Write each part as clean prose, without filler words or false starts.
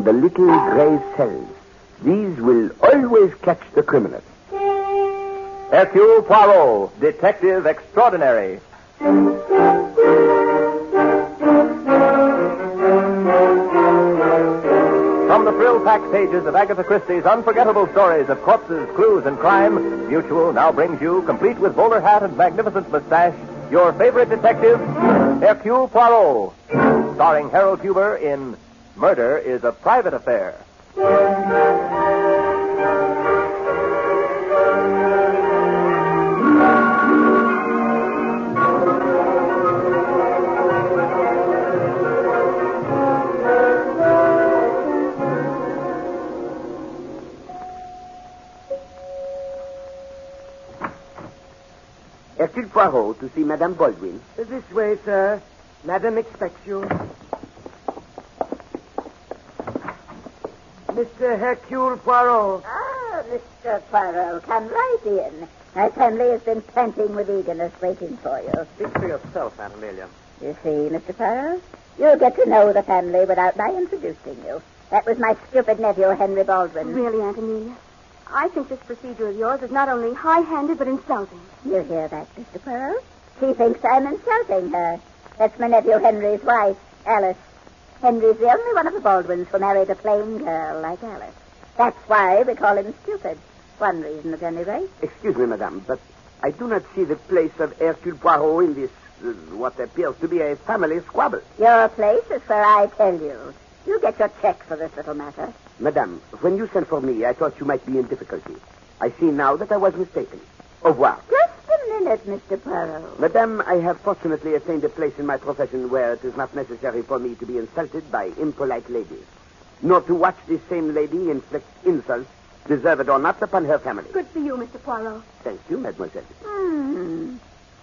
the little gray cells. These will always catch the criminal. Hercule Poirot, Detective Extraordinary. From the thrill-packed pages of Agatha Christie's unforgettable stories of corpses, clues, and crime, Mutual now brings you, complete with bowler hat and magnificent mustache, your favorite detective, Hercule Poirot, starring Harold Huber in Murder is a Private Affair. Hercule Poirot to see Madame Baldwin. This way, sir. Madame expects you. Mr. Hercule Poirot. Ah, Mr. Poirot, come right in. My family has been panting with eagerness waiting for you. Speak for yourself, Aunt Amelia. You see, Mr. Poirot, you'll get to know the family without my introducing you. That was my stupid nephew, Henry Baldwin. Really, Aunt Amelia? I think this procedure of yours is not only high-handed but insulting. You hear that, Mr. Poirot? She thinks I'm insulting her. That's my nephew Henry's wife, Alice. Henry's the only one of the Baldwins who married a plain girl like Alice. That's why we call him stupid. One reason, at any rate. Excuse me, madame, but I do not see the place of Hercule Poirot in this, what appears to be a family squabble. Your place is where I tell you. You get your check for this little matter. Madame, when you sent for me, I thought you might be in difficulty. I see now that I was mistaken. Au revoir. Just a minute, Mr. Poirot. Madame, I have fortunately attained a place in my profession where it is not necessary for me to be insulted by impolite ladies, nor to watch this same lady inflict insults, deserved or not, upon her family. Good for you, Mr. Poirot. Thank you, mademoiselle. I'm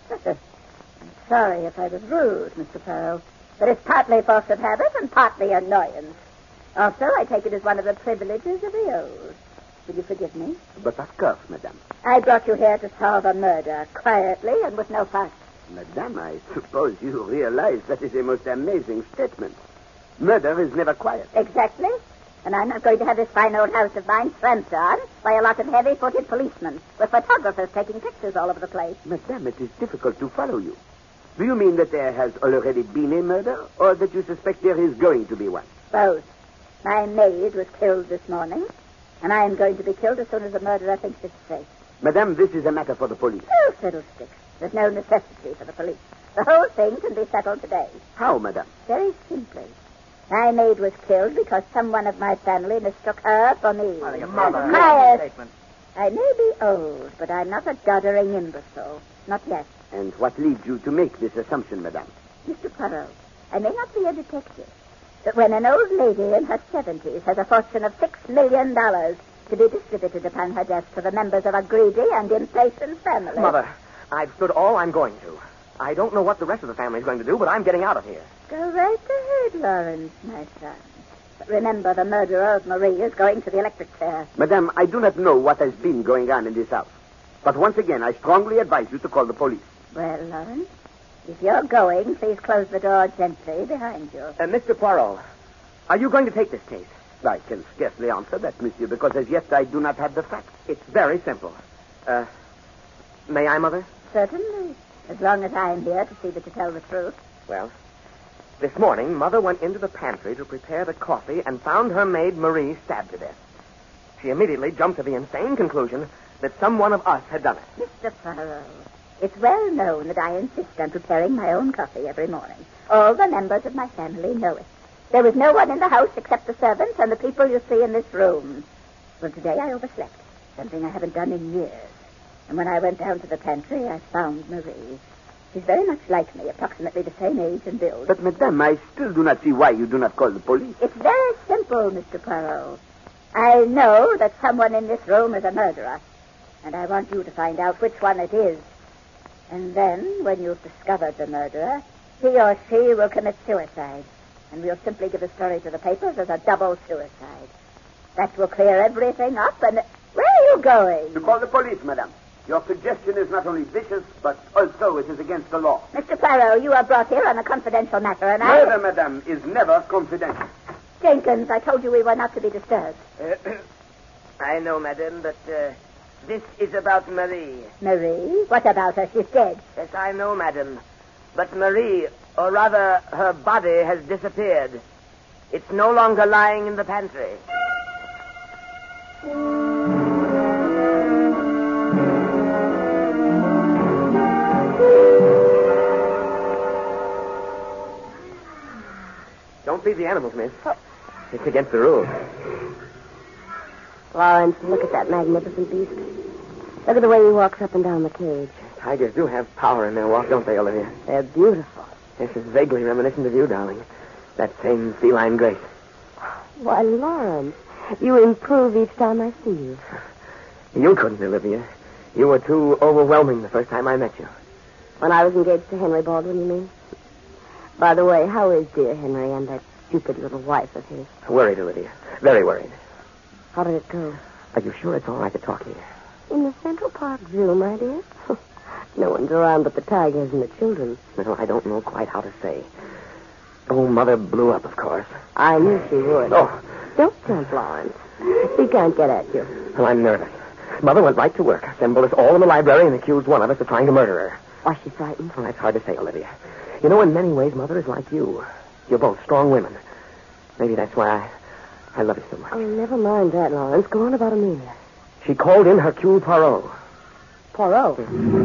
sorry if I was rude, Mr. Poirot, but it's partly force of habit and partly annoyance. Also, I take it as one of the privileges of the oath. Will you forgive me? But of course, madame. I brought you here to solve a murder, quietly and with no fuss. Madame, I suppose you realize that is a most amazing statement. Murder is never quiet. Exactly. And I'm not going to have this fine old house of mine tramped on by a lot of heavy-footed policemen with photographers taking pictures all over the place. Madame, it is difficult to follow you. Do you mean that there has already been a murder, or that you suspect there is going to be one? Both. My maid was killed this morning, and I am going to be killed as soon as the murderer thinks it's safe. Madame, this is a matter for the police. Oh, fiddlesticks. There's no necessity for the police. The whole thing can be settled today. How, madame? Very simply. My maid was killed because someone of my family mistook her for me. Mother. Quiet. I may be old, but I'm not a doddering imbecile. Not yet. And what leads you to make this assumption, madame? Mr. Poirot, I may not be a detective, but when an old lady in her 70s has a fortune of $6 million to be distributed upon her death to the members of a greedy and impatient family... Mother, I've stood all I'm going to. I don't know what the rest of the family's going to do, but I'm getting out of here. Go right ahead, Lawrence, my son. But remember, the murderer of Marie is going to the electric chair. Madame, I do not know what has been going on in this house. But once again, I strongly advise you to call the police. Well, Lawrence, if you're going, please close the door gently behind you. Mr. Poirot, are you going to take this case? I can scarcely answer that, monsieur, because as yet I do not have the facts. It's very simple. May I, Mother? Certainly, as long as I'm here to see that you tell the truth. Well, this morning, Mother went into the pantry to prepare the coffee and found her maid, Marie, stabbed to death. She immediately jumped to the insane conclusion that some one of us had done it. Mr. Poirot, it's well known that I insist on preparing my own coffee every morning. All the members of my family know it. There was no one in the house except the servants and the people you see in this room. Well, today I overslept, something I haven't done in years. And when I went down to the pantry, I found Marie. She's very much like me, approximately the same age and build. But, madame, I still do not see why you do not call the police. It's very simple, Mr. Poirot. I know that someone in this room is a murderer, and I want you to find out which one it is. And then, when you've discovered the murderer, he or she will commit suicide, and we'll simply give a story to the papers as a double suicide. That will clear everything up, and... Where are you going? To call the police, madame. Your suggestion is not only vicious, but also it is against the law. Mr. Poirot, you are brought here on a confidential matter, and Murder, madame, is never confidential. Jenkins, I told you we were not to be disturbed. I know, madam, but this is about Marie. Marie? What about her? She's dead. Yes, I know, madam. But Marie, or rather her body, has disappeared. It's no longer lying in the pantry. Don't feed the animals, miss. It's against the rules. Lawrence, look at that magnificent beast. Look at the way he walks up and down the cage. Tigers do have power in their walk, don't they, Olivia? They're beautiful. This is vaguely reminiscent of you, darling. That same feline grace. Why, Lawrence, you improve each time I see you. You couldn't, Olivia. You were too overwhelming the first time I met you. When I was engaged to Henry Baldwin, you mean? By the way, how is dear Henry and that stupid little wife of his? Worried, Olivia. Very worried. How did it go? Are you sure it's all right to talk here? In the Central Park Zoo, my dear. No one's around but the tigers and the children. No, I don't know quite how to say. Oh, Mother blew up, of course. I knew she would. Oh. Don't jump, Lawrence. She can't get at you. Well, I'm nervous. Mother went right to work, assembled us all in the library, and accused one of us of trying to murder her. Was she frightened? Well, that's hard to say, Olivia. You know, in many ways, Mother is like you. You're both strong women. Maybe that's why I love you so much. Oh, never mind that, Lawrence. Go on about Amelia. She called in Hercule Poirot. Poirot?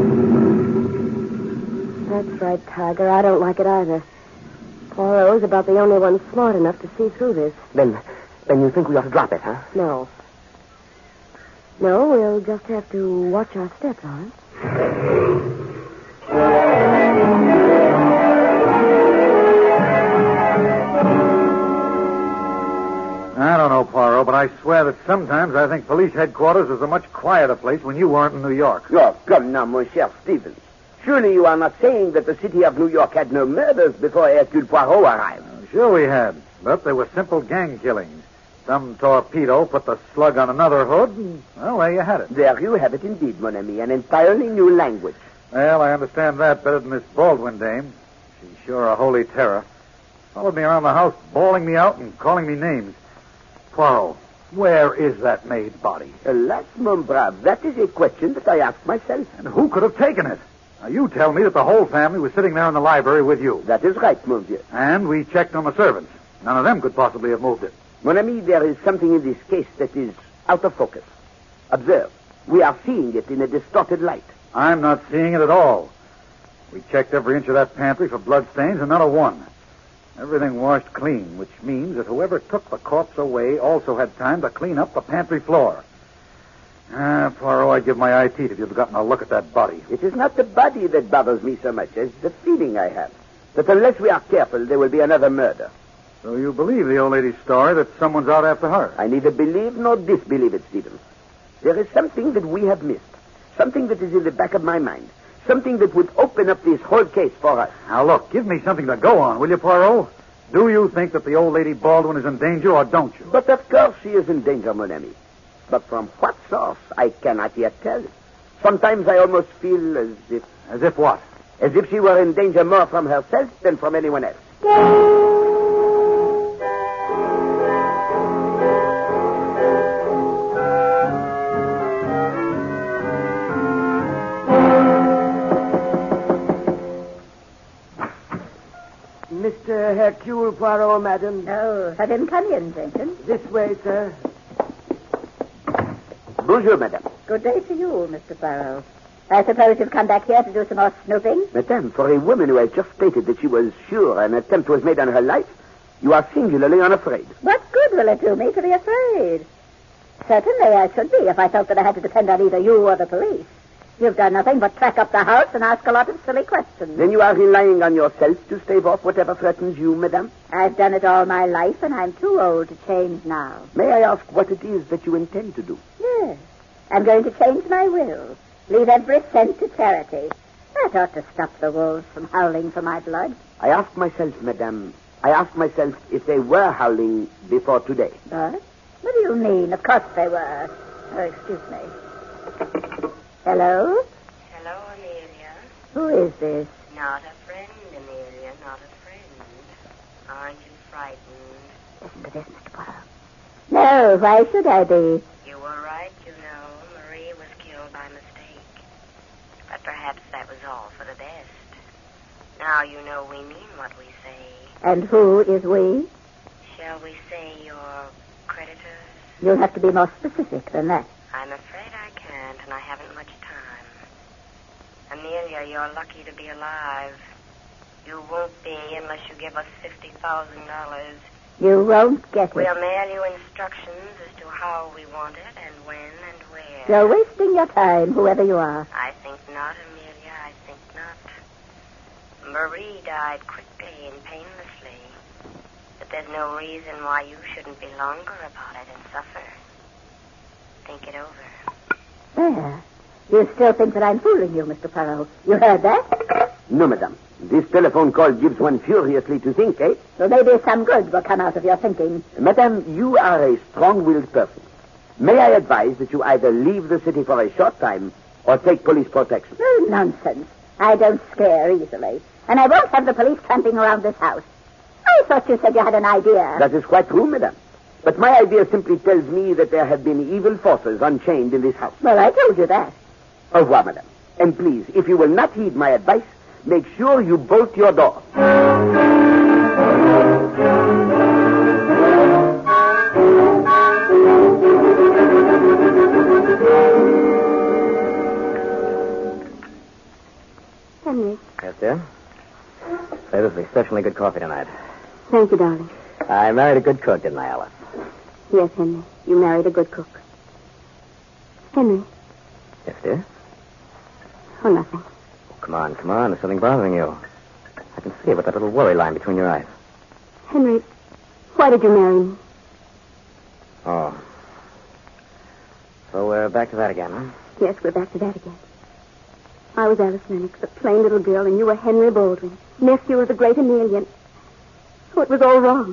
That's right, Tiger. I don't like it either. Poirot's about the only one smart enough to see through this. Then you think we ought to drop it, huh? No. No, we'll just have to watch our steps, Lawrence. I don't know, Poirot, but I swear that sometimes I think police headquarters is a much quieter place when you weren't in New York. Oh, come now, mon cher Stevens. Surely you are not saying that the city of New York had no murders before Hercule Poirot arrived. Sure we had, but they were simple gang killings. Some torpedo put the slug on another hood, and, well, there you had it. There you have it indeed, mon ami, an entirely new language. Well, I understand that better than this Baldwin dame. She's sure a holy terror. Followed me around the house, bawling me out and calling me names. Poirot, where is that maid body? Alas, mon brave, that is a question that I ask myself. And who could have taken it? Now, you tell me that the whole family was sitting there in the library with you. That is right, monsieur. And we checked on the servants. None of them could possibly have moved it. Mon ami, there is something in this case that is out of focus. Observe, we are seeing it in a distorted light. I'm not seeing it at all. We checked every inch of that pantry for bloodstains, and not a one. Everything washed clean, which means that whoever took the corpse away also had time to clean up the pantry floor. Poirot, I'd give my eye teeth if you'd gotten a look at that body. It is not the body that bothers me so much as the feeling I have that unless we are careful, there will be another murder. So you believe the old lady's story that someone's out after her? I neither believe nor disbelieve it, Stevens. There is something that we have missed. Something that is in the back of my mind. Something that would open up this whole case for us. Now, look, give me something to go on, will you, Poirot? Do you think that the old lady Baldwin is in danger, or don't you? But of course she is in danger, mon ami. But from what source, I cannot yet tell. Sometimes I almost feel as if... As if what? As if she were in danger more from herself than from anyone else. Mr. Hercule Poirot, madam. No, let him come in, Jenkins. This way, sir. Bonjour, madame. Good day to you, Mr. Poirot. I suppose you've come back here to do some more snooping? Madame, for a woman who has just stated that she was sure an attempt was made on her life, you are singularly unafraid. What good will it do me to be afraid? Certainly I should be if I felt that I had to depend on either you or the police. You've done nothing but track up the house and ask a lot of silly questions. Then you are relying on yourself to stave off whatever threatens you, madame? I've done it all my life, and I'm too old to change now. May I ask what it is that you intend to do? Yes. I'm going to change my will. Leave every cent to charity. That ought to stop the wolves from howling for my blood. I ask myself, madame, if they were howling before today. What? What do you mean? Of course they were. Oh, excuse me. Hello? Hello, Amelia. Who is this? Not a friend, Amelia, not a friend. Aren't you frightened? listen to this, Mr. Poirot. No, why should I be? You were right, you know. Marie was killed by mistake. But perhaps that was all for the best. Now you know we mean what we say. And who is we? Shall we say your creditors? You'll have to be more specific than that. I'm afraid I can't, and I haven't much time. Amelia, you're lucky to be alive. You won't be unless you give us $50,000. You won't get it. We'll mail you instructions as to how we want it and when and where. You're wasting your time, whoever you are. I think not, Amelia. I think not. Marie died quickly and painlessly. But there's no reason why you shouldn't be longer about it and suffer. Think it over. There. You still think that I'm fooling you, Mr. Poirot. You heard that? No, madame. This telephone call gives one furiously to think, eh? So maybe some good will come out of your thinking. Madame, you are a strong-willed person. May I advise that you either leave the city for a short time or take police protection? Oh, nonsense. I don't scare easily. And I won't have the police tramping around this house. I thought you said you had an idea. That is quite true, madame. But my idea simply tells me that there have been evil forces unchained in this house. Well, I told you that. Au revoir, madame. And please, if you will not heed my advice, make sure you bolt your door. Henry. Yes, dear? Say, this will be certainly good coffee tonight. Thank you, darling. I married a good cook, didn't I, Alice? Yes, Henry. You married a good cook. Henry. Yes, dear? Oh, nothing. Come on. There's something bothering you. I can see it with that little worry line between your eyes. Henry, why did you marry me? Oh. So we're back to that again, huh? Yes, we're back to that again. I was Alice Lennox, a plain little girl, and you were Henry Baldwin, nephew of the great Amelia. Oh, it was all wrong.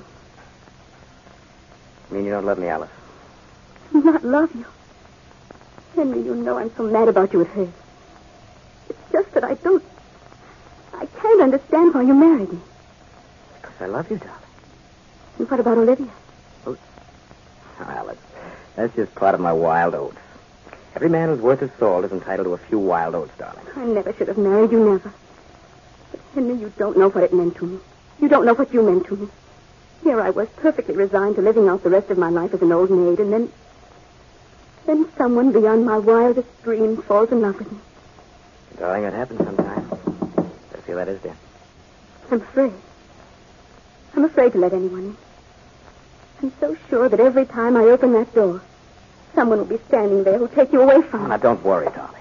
You mean you don't love me, Alice? Not love you. Henry, you know I'm so mad about you it hurts. It's just that I can't understand why you married me. Because I love you, darling. And what about Olivia? Oh, Alice, that's just part of my wild oats. Every man who's worth his salt is entitled to a few wild oats, darling. I never should have married you, never. But, Henry, you don't know what it meant to me. You don't know what you meant to me. Here I was, perfectly resigned to living out the rest of my life as an old maid, and then someone beyond my wildest dreams falls in love with me. Darling, that happens sometimes. I feel that is, dear. I'm afraid. I'm afraid to let anyone in. I'm so sure that every time I open that door, someone will be standing there who'll take you away from me. Now, don't worry, darling.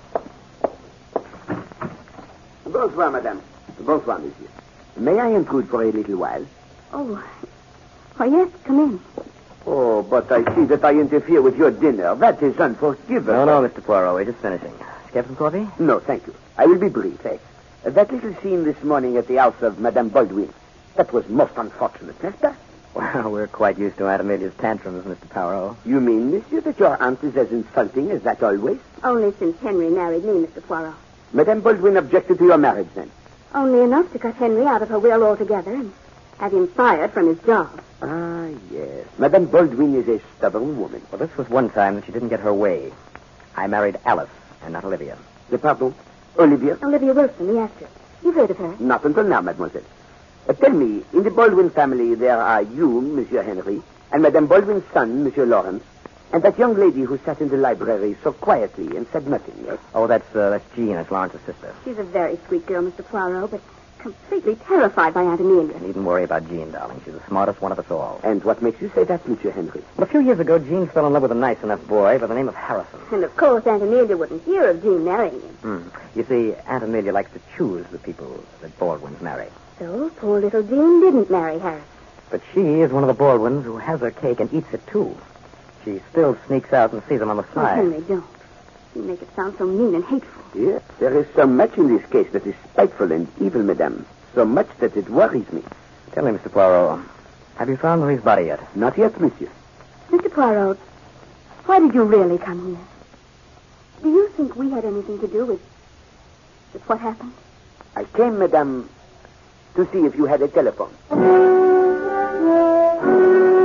Bonsoir, madame. Bonsoir, monsieur. May I intrude for a little while? Oh, why, yes, come in. Oh, but I see that I interfere with your dinner. That is unforgivable. No, Mr. Poirot. We're just finishing. Get some coffee? No, thank you. I will be brief, eh? That little scene this morning at the house of Madame Baldwin, that was most unfortunate, n'est-ce pas? Well, we're quite used to Aunt Amelia's tantrums, Mr. Poirot. You mean, monsieur, that your aunt is as insulting as that always? Only since Henry married me, Mr. Poirot. Madame Baldwin objected to your marriage, then? Only enough to cut Henry out of her will altogether and have him fired from his job. Ah, yes. Madame Baldwin is a stubborn woman. Well, this was one time that she didn't get her way. I married Alice and not Olivia. Pardon? Olivia? Olivia Wilson, the actress. You've heard of her. Not until now, mademoiselle. Tell me, in the Baldwin family, there are you, Monsieur Henry, and Madame Baldwin's son, Monsieur Lawrence, and that young lady who sat in the library so quietly and said nothing, yes? Oh, that's Jean. That's Lawrence's sister. She's a very sweet girl, Mr. Poirot, but completely terrified by Aunt Amelia. You needn't worry about Jean, darling. She's the smartest one of us all. And what makes you say that, Monsieur Henry? Well, a few years ago, Jean fell in love with a nice enough boy by the name of Harrison. And, of course, Aunt Amelia wouldn't hear of Jean marrying him. You see, Aunt Amelia likes to choose the people that Baldwins marry. So poor little Jean didn't marry Harrison. But she is one of the Baldwins who has her cake and eats it, too. She still sneaks out and sees him on the Oh, side. Henry, don't. You make it sound so mean and hateful. Yes, there is so much in this case that is spiteful and evil, madame. So much that it worries me. Tell me, Mr. Poirot, have you found Marie's body yet? Not yet, monsieur. Mr. Poirot, why did you really come here? Do you think we had anything to do with what happened? I came, madame, to see if you had a telephone.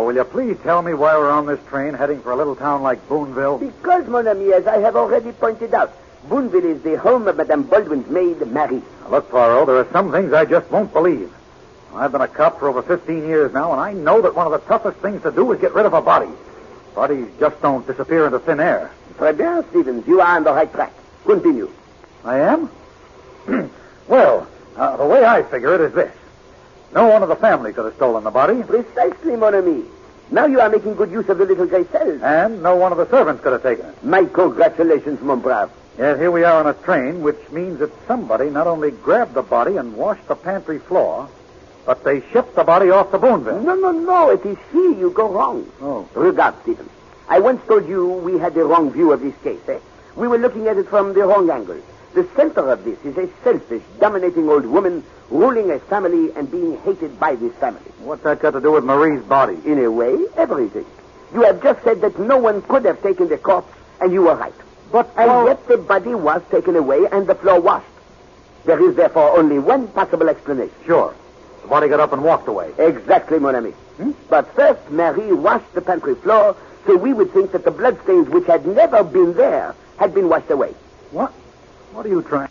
will you please tell me why we're on this train heading for a little town like Boonville? Because, mon ami, as I have already pointed out, Boonville is the home of Madame Baldwin's maid, Marie. Now, look, Poirot, there are some things I just won't believe. I've been a cop for over 15 years now, and I know that one of the toughest things to do is get rid of a body. Bodies just don't disappear into thin air. Très bien, Stevens. You are on the right track. Continue. I am? Well, the way I figure it is this. No one of the family could have stolen the body. Precisely, mon ami. Now you are making good use of the little gray cells. And no one of the servants could have taken it. My congratulations, mon brave. Yet here we are on a train, which means that somebody not only grabbed the body and washed the pantry floor, but they shipped the body off to Boonville. No. It is here you go wrong. Oh. Regard, Stevens. I once told you we had the wrong view of this case. We were looking at it from the wrong angle. The center of this is a selfish, dominating old woman ruling a family and being hated by this family. What's that got to do with Marie's body? In a way, everything. You have just said that no one could have taken the corpse, and you were right. And yet the body was taken away and the floor washed. There is therefore only one possible explanation. Sure. The body got up and walked away. Exactly, mon ami. But first, Marie washed the pantry floor, so we would think that the bloodstains which had never been there had been washed away. What? What are you trying?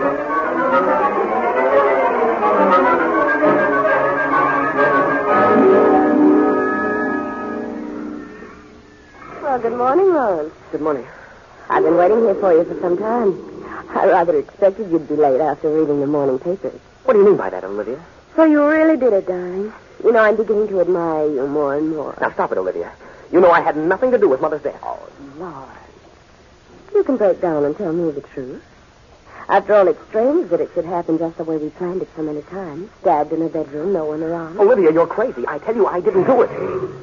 Well, good morning, Lawrence. Good morning. I've been waiting here for you for some time. I rather expected you'd be late after reading the morning papers. What do you mean by that, Olivia? So you really did it, darling. You know, I'm beginning to admire you more and more. Now, stop it, Olivia. You know I had nothing to do with Mother's death. Oh, Lawrence. You can break down and tell me the truth. After all, it's strange that it should happen just the way we planned it so many times. Stabbed in a bedroom, no one around. Olivia, you're crazy. I tell you, I didn't do it.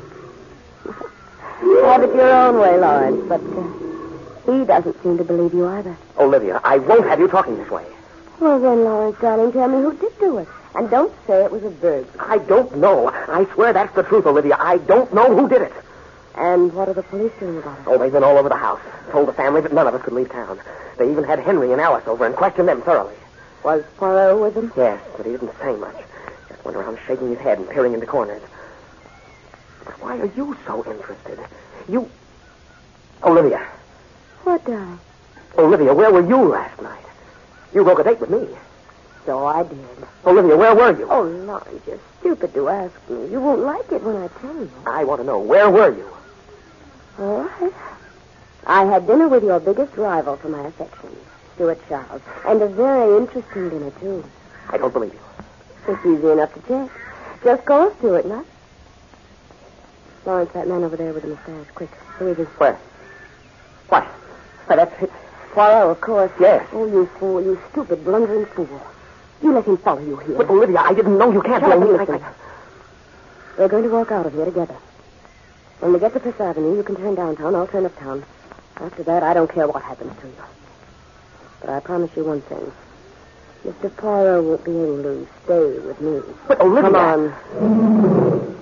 Have it your own way, Lawrence, but he doesn't seem to believe you either. Olivia, I won't have you talking this way. Well, then, Lawrence, darling, tell me who did do it. And don't say it was a burglar. I don't know. I swear that's the truth, Olivia. I don't know who did it. And what are the police doing about it? Oh, they've been all over the house. Told the family that none of us could leave town. They even had Henry and Alice over and questioned them thoroughly. Was Poirot with them? Yes, but he didn't say much. Just went around shaking his head and peering into corners. But why are you so interested? You... Olivia. What, darling? Olivia, where were you last night? You broke a date with me. So I did. Olivia, where were you? Oh, Lawrence, you're stupid to ask me. You won't like it when I tell you. I want to know, where were you? All right. I had dinner with your biggest rival for my affections, Stuart Charles. And a very interesting dinner, too. I don't believe you. It's easy enough to check. Just call Stuart, not? Lawrence, that man over there with the mustache. Quick, who is he? Where? What? Why, that's it. Poirot, of course. Yes. Oh, you fool, you stupid, blundering fool. You let him follow you here. But, Olivia, I didn't know. You can't Shut up blame and me. listen. We're going to walk out of here together. When we get to Fifth Avenue, you can turn downtown. I'll turn uptown. After that, I don't care what happens to you. But I promise you one thing. Mr. Poirot won't be able to stay with me. But, Olivia... Come on.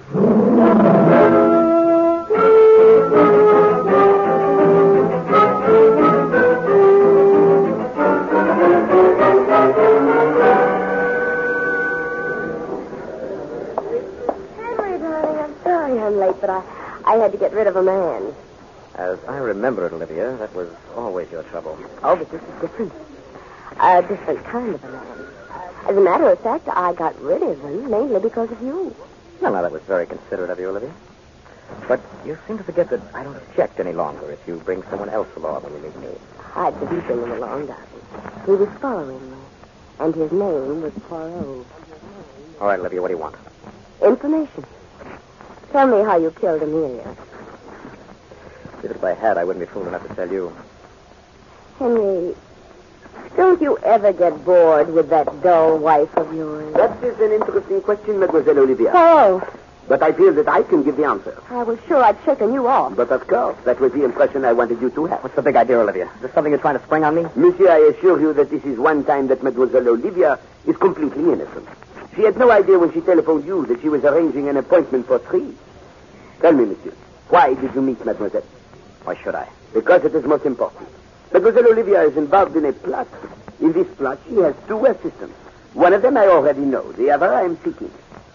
Henry, darling, I'm sorry I'm late, but I had to get rid of a man. As I remember it, Olivia, that was always your trouble. Oh, but this is different. A different kind of a man. As a matter of fact, I got rid of him mainly because of you. Well, now, that was very considerate of you, Olivia. But you seem to forget that I don't object any longer if you bring someone else along when you meet me. I didn't bring him along, darling. He was following me. And his name was Poirot. All right, Olivia, what do you want? Information. Tell me how you killed Amelia. If I had, I wouldn't be fool enough to tell you. Henry, don't you ever get bored with that dull wife of yours? That is an interesting question, Mademoiselle Olivia. Oh, But I feel that I can give the answer. I was sure I'd shaken you off. But of course, that was the impression I wanted you to have. What's the big idea, Olivia? Is this something you're trying to spring on me? Monsieur, I assure you that this is one time that Mademoiselle Olivia is completely innocent. She had no idea when she telephoned you that she was arranging an appointment for 3. Tell me, monsieur, why did you meet Mademoiselle? Why should I? Because it is most important. Mademoiselle Olivia is involved in a plot. In this plot, she has 2 assistants. One of them I already know. The other I am seeking.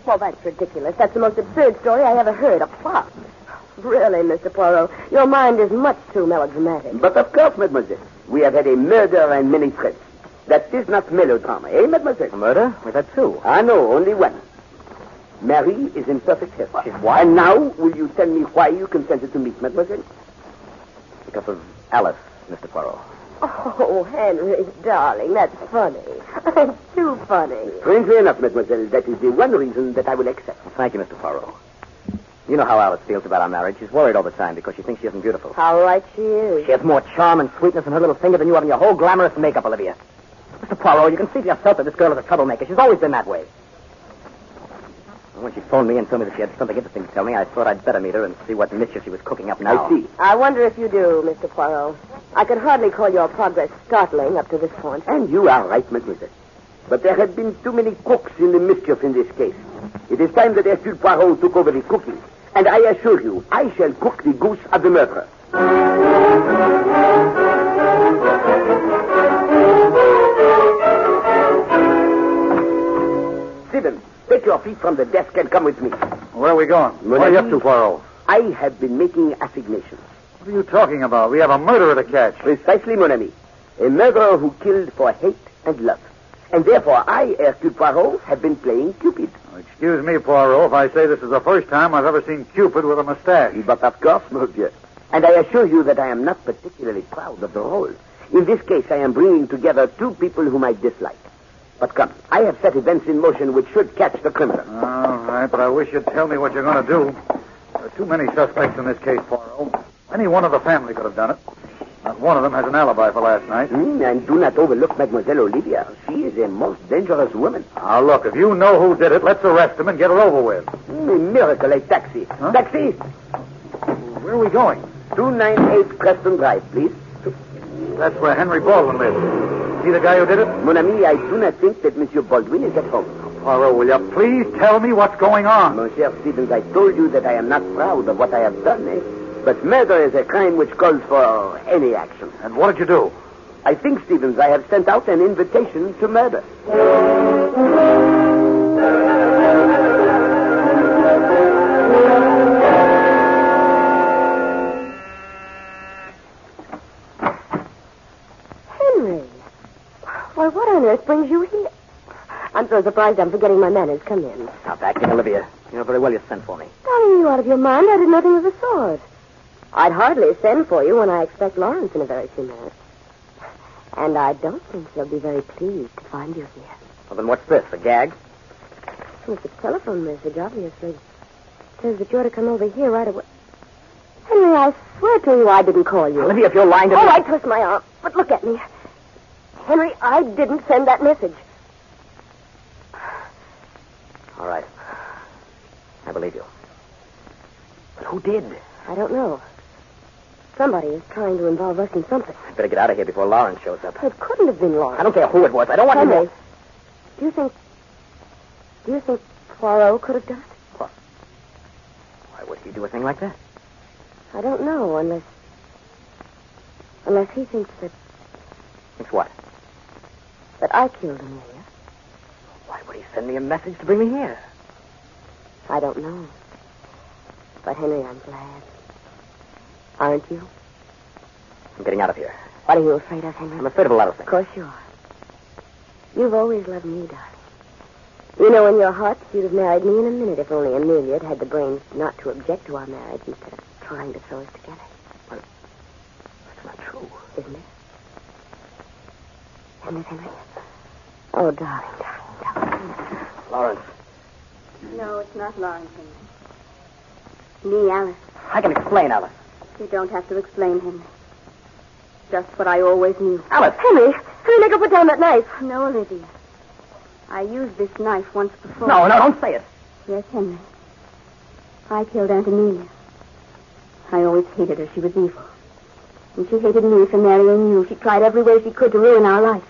Well, that's ridiculous. That's the most absurd story I ever heard. A plot. Really, Mr. Poirot, your mind is much too melodramatic. But of course, mademoiselle, we have had a murder and many threats. That is not melodrama, eh, mademoiselle? A murder? We've had two. No, only one. Mary is in perfect health. She's what? And now, will you tell me why you consented to meet, mademoiselle? Because of Alice, Mr. Poirot. Oh, Henry, darling, that's funny. Too funny. Strangely enough, mademoiselle, that is the one reason that I will accept. Thank you, Mr. Poirot. You know how Alice feels about our marriage. She's worried all the time because she thinks she isn't beautiful. How right she is. She has more charm and sweetness in her little finger than you have in your whole glamorous makeup, Olivia. Mr. Poirot, you can see for yourself that this girl is a troublemaker. She's always been that way. When she phoned me and told me that she had something interesting to tell me, I thought I'd better meet her and see what mischief she was cooking up now. I see. I wonder if you do, Mr. Poirot. I could hardly call your progress startling up to this point. And you are right, mademoiselle. But there have been too many cooks in the mischief in this case. It is time that Hercule Poirot took over the cooking. And I assure you, I shall cook the goose of the murderer. Stephen, take your feet from the desk and come with me. Where are we going? What are you up to, Poirot? I have been making assignations. What are you talking about? We have a murderer to catch. Precisely, mon ami. A murderer who killed for hate and love. And therefore, I, Hercule Poirot, have been playing Cupid. Excuse me, Poirot, if I say this is the first time I've ever seen Cupid with a mustache. But of course, monsieur. And I assure you that I am not particularly proud of the role. In this case, I am bringing together two people whom I dislike. But come, I have set events in motion which should catch the criminal. All right, but I wish you'd tell me what you're going to do. There are too many suspects in this case, Poirot. Any one of the family could have done it. Not one of them has an alibi for last night. And do not overlook Mademoiselle Olivia. She is a most dangerous woman. Now, look, if you know who did it, let's arrest him and get it over with. A miracle, a taxi. Huh? Taxi! Where are we going? 298 Preston Drive, please. That's where Henry Baldwin lives. See the guy who did it? Mon ami, I do not think that Monsieur Baldwin is at home. Poirot, will you please tell me what's going on? Monsieur Stevens, I told you that I am not proud of what I have done, eh? But murder is a crime which calls for any action. And what did you do? I think, Stevens, I have sent out an invitation to murder. Henry. Why, what on earth brings you here? I'm so surprised I'm forgetting my manners. Come in. Stop acting, Olivia. You know very well you sent for me. Darling, you out of your mind? I did nothing of the sort. I'd hardly send for you when I expect Lawrence in a very few minutes. And I don't think he'll be very pleased to find you here. Well, then what's this, a gag? It's a telephone message, obviously. It says that you're to come over here right away. Henry, I swear to you I didn't call you. Olivia, if you're lying to me... All right, twist my arm. But look at me. Henry, I didn't send that message. All right. I believe you. But who did? I don't know. Somebody is trying to involve us in something. I'd better get out of here before Lawrence shows up. It couldn't have been Lawrence. I don't care who it was. I don't want Henry, to know. Do you think Poirot could have done it? What? Why would he do a thing like that? I don't know, unless he thinks Thinks what? that I killed Amelia. Why would he send me a message to bring me here? I don't know. But, Henry, I'm glad. Aren't you? I'm getting out of here. What are you afraid of, Henry? I'm afraid of a lot of things. Of course you are. You've always loved me, darling. You know in your heart you'd have married me in a minute if only Amelia had had the brains not to object to our marriage instead of trying to throw us together. Well, that's not true. Isn't it? Isn't it, Henry? Oh, darling. Lawrence. No, it's not Lawrence, Henry. Me, Alice. I can explain, Alice. You don't have to explain, Henry. Just what I always knew. Alice! Henry, make her put down that knife. No, Olivia. I used this knife once before. No, don't say it. Yes, Henry. I killed Aunt Amelia. I always hated her. She was evil. And she hated me for marrying you. She tried every way she could to ruin our life.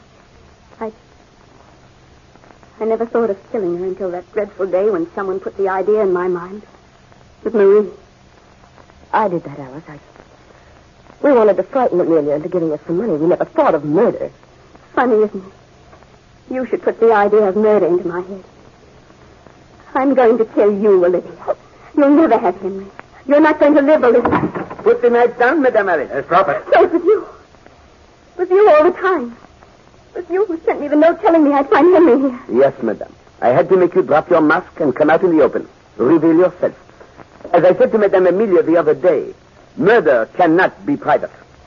I never thought of killing her until that dreadful day when someone put the idea in my mind. With Marie. I did that, Alice. We wanted to frighten Amelia into giving us some money. We never thought of murder. Funny, isn't it? You should put the idea of murder into my head. I'm going to tell you, Olivia. You'll never have Henry. You're not going to live, Olivia. Put the knife down, Madame Alice. Drop it. So it was you. It was you all the time. It was you who sent me the note telling me I'd find Henry here. Yes, Madame. I had to make you drop your mask and come out in the open. Reveal yourself. As I said to Madame Emilia the other day, murder cannot be private.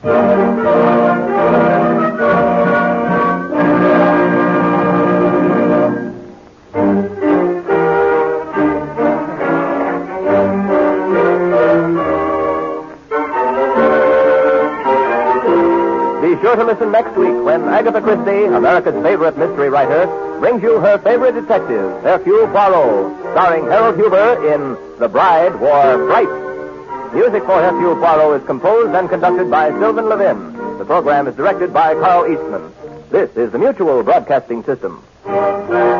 Be sure to listen next week when Agatha Christie, America's favorite mystery writer, brings you her favorite detective, Hercule Poirot, starring Harold Huber in The Bride Wore Bright. Music for Hercule Poirot is composed and conducted by Sylvan Levin. The program is directed by Carl Eastman. This is the Mutual Broadcasting System.